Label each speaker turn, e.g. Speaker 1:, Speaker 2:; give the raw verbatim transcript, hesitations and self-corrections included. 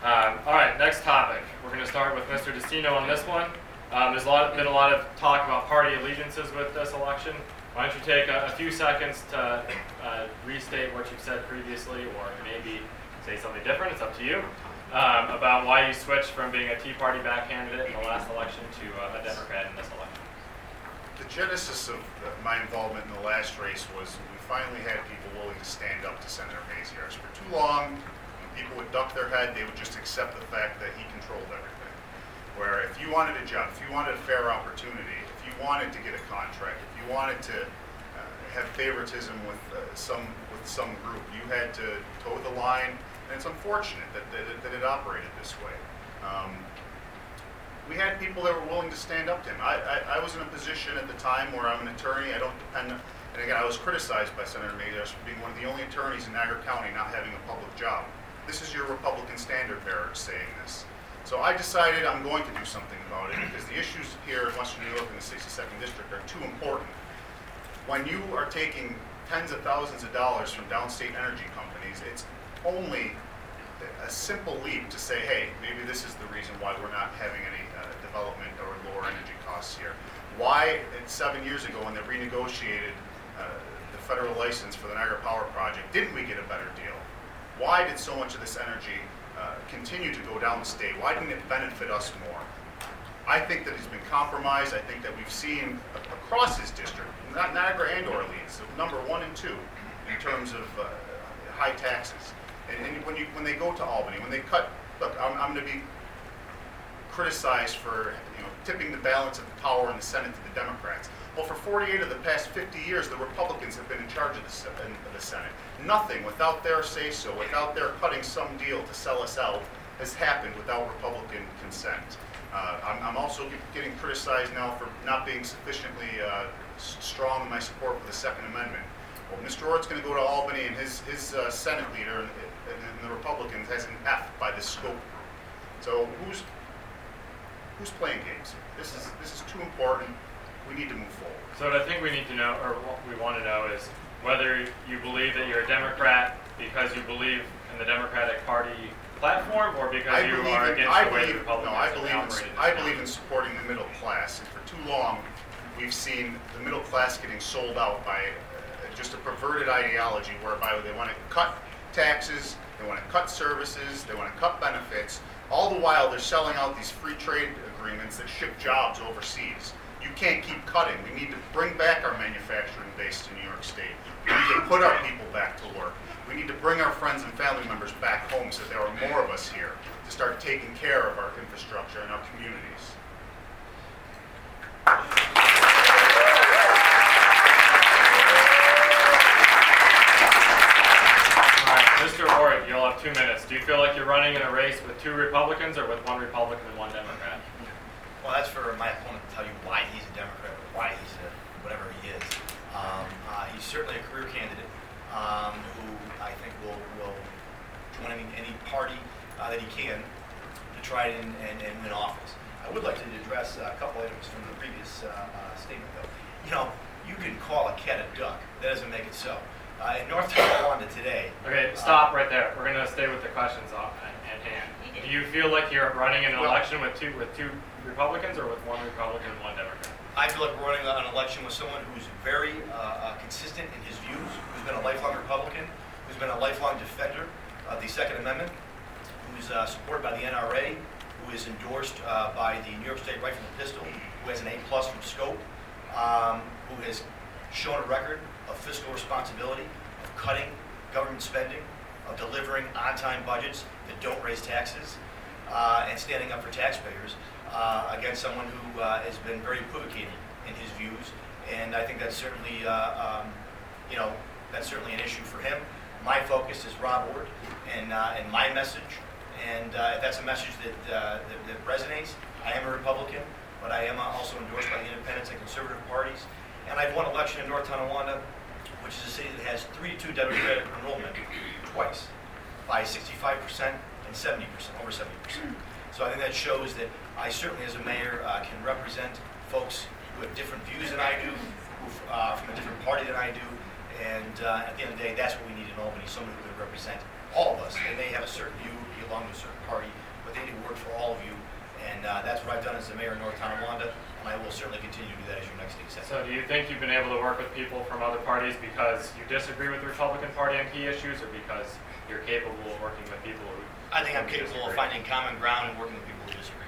Speaker 1: Um, all right, next topic. We're going to start with Mister Destino on this one. Um, there's a lot, been a lot of talk about party allegiances with this election. Why don't you take a, a few seconds to uh, restate what you've said previously, or maybe say something different, it's up to you, um, about why you switched from being a Tea Party back candidate in the last election to uh, a Democrat in this election.
Speaker 2: The genesis of the, my involvement in the last race was we finally had people willing to stand up to Senator Maziarz. For too long, people would duck their head, they would just accept the fact that he controlled everything. Where if you wanted a job, if you wanted a fair opportunity, if you wanted to get a contract, if you wanted to uh, have favoritism with uh, some with some group, you had to toe the line, and it's unfortunate that, that, it, that it operated this way. Um, we had people that were willing to stand up to him. I, I, I was in a position at the time where I'm an attorney, I don't depend on, and again, I was criticized by Senator Maziarz for being one of the only attorneys in Niagara County not having a public job. This is your Republican standard bearer saying this. So I decided I'm going to do something about it because the issues here in Western New York in the sixty-second District are too important. When you are taking tens of thousands of dollars from downstate energy companies, it's only a simple leap to say, hey, maybe this is the reason why we're not having any uh, development or lower energy costs here. Why, seven years ago when they renegotiated uh, the federal license for the Niagara Power Project, didn't we get a better deal? Why did so much of this energy uh, continue to go down the state? Why didn't it benefit us more? I think that he's been compromised. I think that we've seen a- across his district, not Niagara and Orleans, number one and two in terms of uh, high taxes. And, and when you when they go to Albany, when they cut, look, I'm, I'm going to be criticized for you know tipping the balance of the power in the Senate to the Democrats. Well, for forty-eight of the past fifty years, the Republicans have been in charge of the, of the Senate. Nothing, without their say-so, without their cutting some deal to sell us out, has happened without Republican consent. Uh, I'm, I'm also getting criticized now for not being sufficiently uh, strong in my support for the Second Amendment. Well, Mister Orr's going to go to Albany, and his, his uh, Senate leader and, and the Republicans has an F by the scope. So who's who's playing games? This is this is too important. We need to move forward.
Speaker 1: So what I think we need to know, or what we want to know, is whether you believe that you're a Democrat because you believe in the Democratic Party platform, or because
Speaker 2: I
Speaker 1: you
Speaker 2: believe
Speaker 1: are
Speaker 2: in,
Speaker 1: against
Speaker 2: I
Speaker 1: the way
Speaker 2: believe,
Speaker 1: the Republicans
Speaker 2: no, I
Speaker 1: have
Speaker 2: believe in,
Speaker 1: operated.
Speaker 2: I believe in supporting the middle class, and for too long, we've seen the middle class getting sold out by uh, just a perverted ideology whereby they want to cut taxes, they want to cut services, they want to cut benefits. All the while, they're selling out these free trade agreements that ship jobs overseas. You can't keep cutting. We need to bring back our manufacturing base to New York State. We need to put our people back to work. We need to bring our friends and family members back home so there are more of us here to start taking care of our infrastructure and our communities.
Speaker 1: All right, Mister Orr, you'll have two minutes. Do you feel like you're running in a race with two Republicans or with one Republican and one Democrat?
Speaker 3: Well, that's for my opponent to tell you why he's a Democrat or why he's a whatever he is. Um, uh, he's certainly a career candidate um, who I think will, will join any, any party uh, that he can to try and, and, and win office. I would like to address a couple items from the previous uh, uh, statement, though. You know, you can call a cat a duck. That doesn't make it so. Uh, in North Carolina today...
Speaker 1: Okay, stop uh, right there. We're going to stay with the questions at hand. Do you feel like you're running an
Speaker 3: well,
Speaker 1: election with two with two Republicans or with one Republican and one Democrat?
Speaker 3: I feel like we're running an election with someone who's very uh, uh, consistent in his views, who's been a lifelong Republican, who's been a lifelong defender of the Second Amendment, who's uh, supported by the N R A, who is endorsed uh, by the New York State Rifle and Pistol, who has an A plus from Scope, um, who has shown a record of fiscal responsibility, of cutting government spending, of delivering on-time budgets that don't raise taxes, uh, and standing up for taxpayers uh, against someone who uh, has been very equivocated in his views. And I think that's certainly, uh, um, you know, that's certainly an issue for him. My focus is Rob Ord and uh, and my message. And uh, if that's a message that, uh, that that resonates, I am a Republican, but I am also endorsed by the Independents and Conservative parties. And I've won election in North Tonawanda, which is a city that has three to two Democratic enrollment twice, by sixty-five percent and seventy percent, over seventy percent. So I think that shows that I certainly, as a mayor, uh, can represent folks who have different views than I do, who uh, from a different party than I do, and uh, at the end of the day, that's what we need in Albany, someone who can represent all of us. They may have a certain view belong to a certain party, but they need to work for all of you. And uh, that's what I've done as the mayor of North Tonawanda, and I will certainly continue to do that as your next state senator.
Speaker 1: So do you think you've been able to work with people from other parties because you disagree with the Republican Party on key issues, or because you're capable of working with people who
Speaker 3: I think I'm
Speaker 1: who
Speaker 3: capable of
Speaker 1: disagree?
Speaker 3: finding common ground and working with people who disagree.